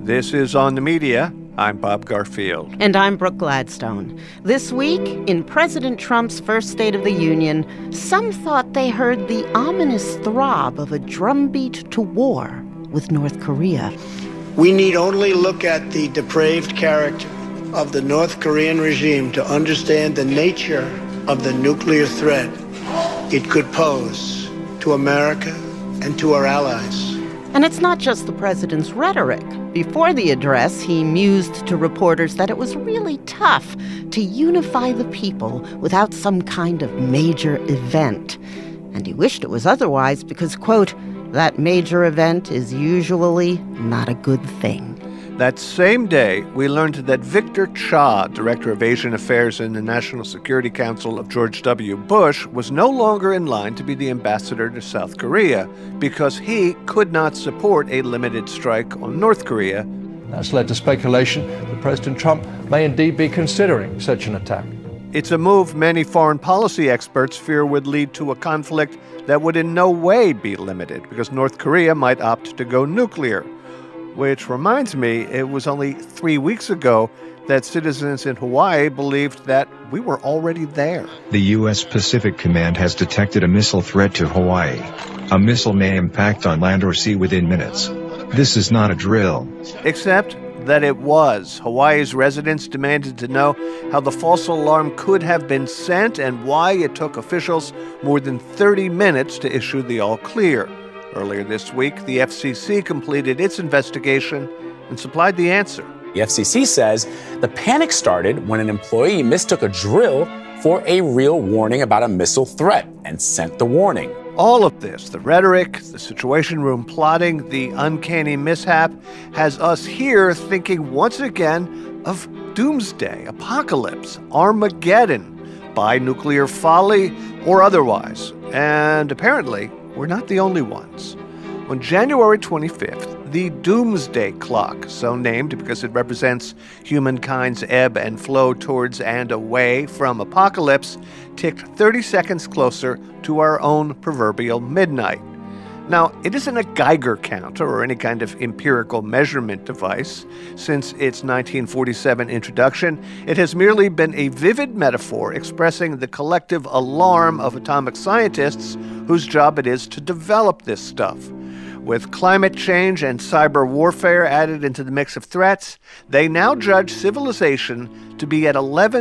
This is On the Media. I'm Bob Garfield. And I'm Brooke Gladstone. This week, in President Trump's first State of the Union, some thought they heard the ominous throb of a drumbeat to war with North Korea. We need only look at the depraved character of the North Korean regime to understand the nature of the nuclear threat it could pose to America and to our allies. And it's not just the president's rhetoric. Before the address, he mused to reporters that it was really tough to unify the people without some kind of major event. And he wished it was otherwise because, quote, that major event is usually not a good thing. That same day, we learned that Victor Cha, Director of Asian Affairs in the National Security Council of George W. Bush, was no longer in line to be the ambassador to South Korea because he could not support a limited strike on North Korea. That's led to speculation that President Trump may indeed be considering such an attack. It's a move many foreign policy experts fear would lead to a conflict that would in no way be limited because North Korea might opt to go nuclear. Which reminds me, it was only 3 weeks ago that citizens in Hawaii believed that we were already there. The U.S. Pacific Command has detected a missile threat to Hawaii. A missile may impact on land or sea within minutes. This is not a drill. Except that it was. Hawaii's residents demanded to know how the false alarm could have been sent and why it took officials more than 30 minutes to issue the all-clear. Earlier this week, the FCC completed its investigation and supplied the answer. The FCC says the panic started when an employee mistook a drill for a real warning about a missile threat and sent the warning. All of this, the rhetoric, the Situation Room plotting, the uncanny mishap, has us here thinking once again of doomsday, apocalypse, Armageddon, by nuclear folly or otherwise. And apparently, we're not the only ones. On January 25th, the Doomsday Clock, so named because it represents humankind's ebb and flow towards and away from apocalypse, ticked 30 seconds closer to our own proverbial midnight. Now, it isn't a Geiger counter or any kind of empirical measurement device. Since its 1947 introduction, it has merely been a vivid metaphor expressing the collective alarm of atomic scientists whose job it is to develop this stuff. With climate change and cyber warfare added into the mix of threats, they now judge civilization to be at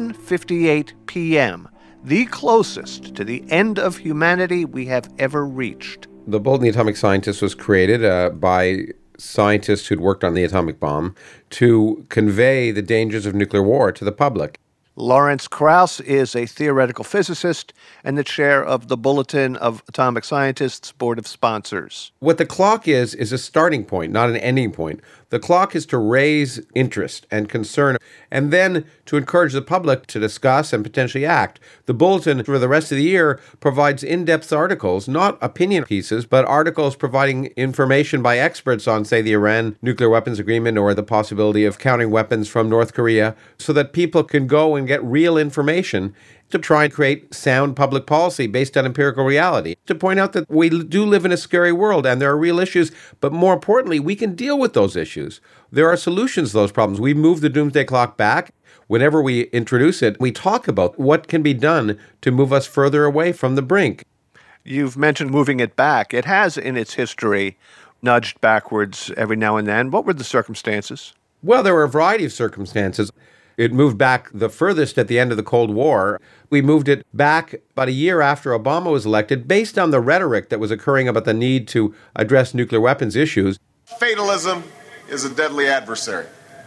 11:58 p.m., the closest to the end of humanity we have ever reached. The Bulletin of the Atomic Scientist was created by scientists who'd worked on the atomic bomb to convey the dangers of nuclear war to the public. Lawrence Krauss is a theoretical physicist and the chair of the Bulletin of Atomic Scientists Board of Sponsors. What the clock is a starting point, not an ending point. The clock is to raise interest and concern, and then to encourage the public to discuss and potentially act. The Bulletin, for the rest of the year, provides in-depth articles, not opinion pieces, but articles providing information by experts on, say, the Iran nuclear weapons agreement or the possibility of counting weapons from North Korea, so that people can go and get real information to try and create sound public policy based on empirical reality, to point out that we do live in a scary world and there are real issues, but more importantly, we can deal with those issues. There are solutions to those problems. We move the doomsday clock back. Whenever we introduce it, we talk about what can be done to move us further away from the brink. You've mentioned moving it back. It has, in its history, nudged backwards every now and then. What were the circumstances? Well, there were a variety of circumstances. It moved back the furthest at the end of the Cold War. We moved it back about a year after Obama was elected, based on the rhetoric that was occurring about the need to address nuclear weapons issues. Fatalism is a deadly adversary.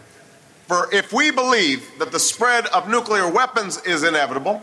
For if we believe that the spread of nuclear weapons is inevitable,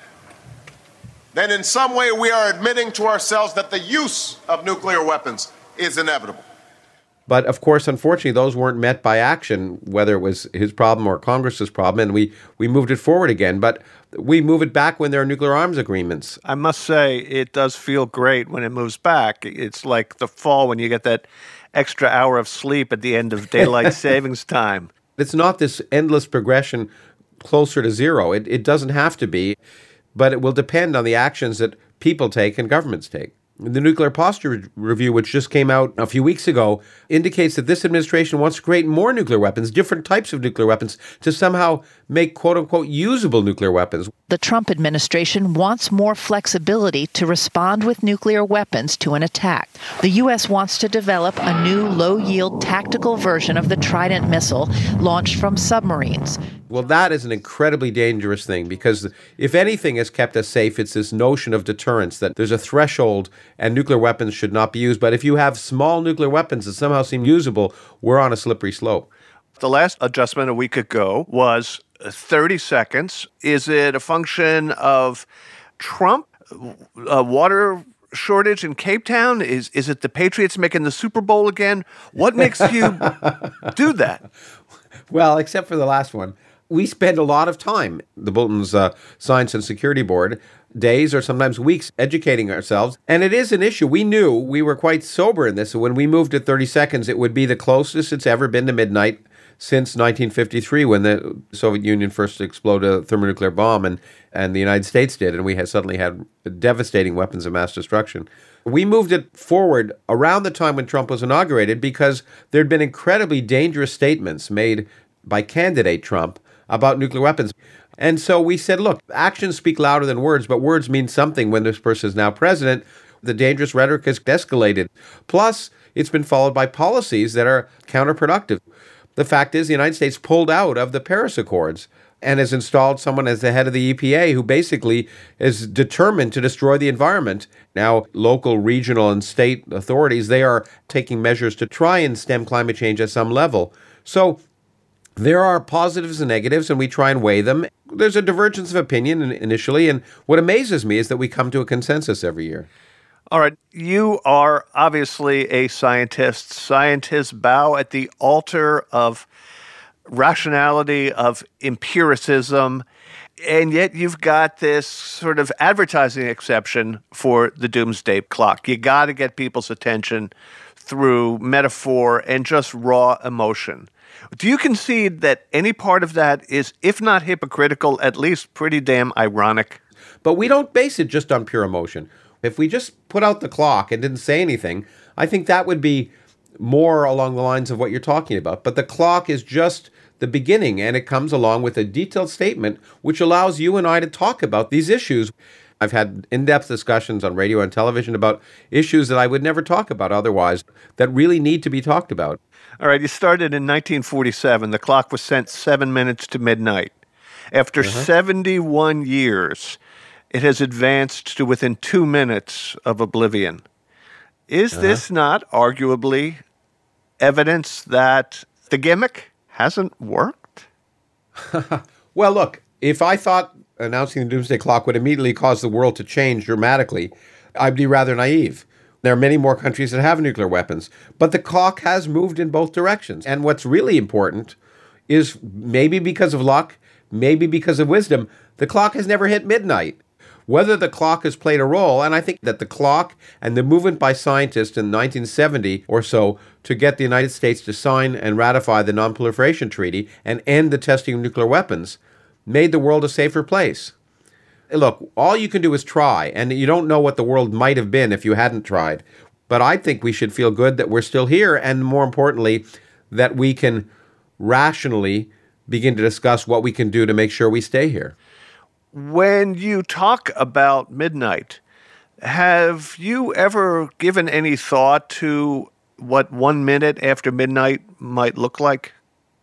then in some way we are admitting to ourselves that the use of nuclear weapons is inevitable. But of course, unfortunately, those weren't met by action, whether it was his problem or Congress's problem, and we moved it forward again. But we move it back when there are nuclear arms agreements. I must say, it does feel great when it moves back. It's like the fall when you get that extra hour of sleep at the end of daylight savings time. It's not this endless progression closer to zero. It doesn't have to be, but it will depend on the actions that people take and governments take. The Nuclear Posture Review, which just came out a few weeks ago, indicates that this administration wants to create more nuclear weapons, different types of nuclear weapons, to somehow make quote-unquote usable nuclear weapons. The Trump administration wants more flexibility to respond with nuclear weapons to an attack. The U.S. wants to develop a new low-yield tactical version of the Trident missile launched from submarines. Well, that is an incredibly dangerous thing, because if anything has kept us safe, it's this notion of deterrence, that there's a threshold and nuclear weapons should not be used. But if you have small nuclear weapons that somehow seem usable, we're on a slippery slope. The last adjustment a week ago was 30 seconds. Is it a function of Trump, water shortage in Cape Town? Is it the Patriots making the Super Bowl again? What makes you do that? Well, except for the last one. We spend a lot of time, the Bulletin's Science and Security Board, days or sometimes weeks educating ourselves. And it is an issue. We knew, we were quite sober in this. When we moved to 30 seconds, it would be the closest it's ever been to midnight since 1953, when the Soviet Union first exploded a thermonuclear bomb and the United States did. And we suddenly had devastating weapons of mass destruction. We moved it forward around the time when Trump was inaugurated because there had been incredibly dangerous statements made by candidate Trump about nuclear weapons. And so we said, look, actions speak louder than words, but words mean something when this person is now president. The dangerous rhetoric has escalated. Plus, it's been followed by policies that are counterproductive. The fact is, the United States pulled out of the Paris Accords and has installed someone as the head of the EPA who basically is determined to destroy the environment. Now, local, regional, and state authorities, they are taking measures to try and stem climate change at some level. So there are positives and negatives, and we try and weigh them. There's a divergence of opinion initially, and what amazes me is that we come to a consensus every year. All right. You are obviously a scientist. Scientists bow at the altar of rationality, of empiricism, and yet you've got this sort of advertising exception for the doomsday clock. You got to get people's attention through metaphor and just raw emotion. Do you concede that any part of that is, if not hypocritical, at least pretty damn ironic? But we don't base it just on pure emotion. If we just put out the clock and didn't say anything, I think that would be more along the lines of what you're talking about. But the clock is just the beginning, and it comes along with a detailed statement which allows you and I to talk about these issues. I've had in-depth discussions on radio and television about issues that I would never talk about otherwise that really need to be talked about. All right, you started in 1947. The clock was set 7 minutes to midnight. After 71 years, it has advanced to within 2 minutes of oblivion. Is this not arguably evidence that the gimmick hasn't worked? Well, look, if I thought announcing the doomsday clock would immediately cause the world to change dramatically, I'd be rather naive. There are many more countries that have nuclear weapons, but the clock has moved in both directions. And what's really important is, maybe because of luck, maybe because of wisdom, the clock has never hit midnight. Whether the clock has played a role, and I think that the clock and the movement by scientists in 1970 or so to get the United States to sign and ratify the Non-Proliferation Treaty and end the testing of nuclear weapons made the world a safer place. Look, all you can do is try, and you don't know what the world might have been if you hadn't tried. But I think we should feel good that we're still here, and more importantly, that we can rationally begin to discuss what we can do to make sure we stay here. When you talk about midnight, have you ever given any thought to what 1 minute after midnight might look like?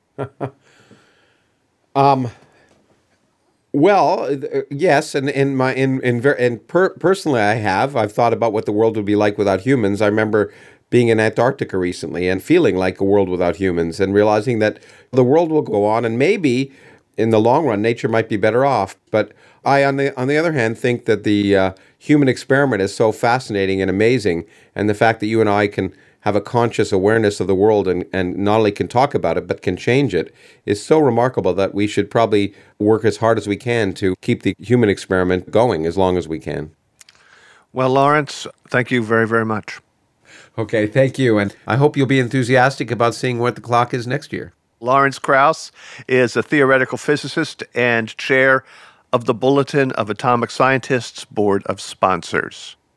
Well, yes, personally, I have. I've thought about what the world would be like without humans. I remember being in Antarctica recently and feeling like a world without humans and realizing that the world will go on, and maybe in the long run, nature might be better off. But I, on the other hand, think that the human experiment is so fascinating and amazing, and the fact that you and I can have a conscious awareness of the world and not only can talk about it, but can change it, is so remarkable that we should probably work as hard as we can to keep the human experiment going as long as we can. Well, Lawrence, thank you very, very much. Okay, thank you. And I hope you'll be enthusiastic about seeing what the clock is next year. Lawrence Krauss is a theoretical physicist and chair of the Bulletin of Atomic Scientists Board of Sponsors.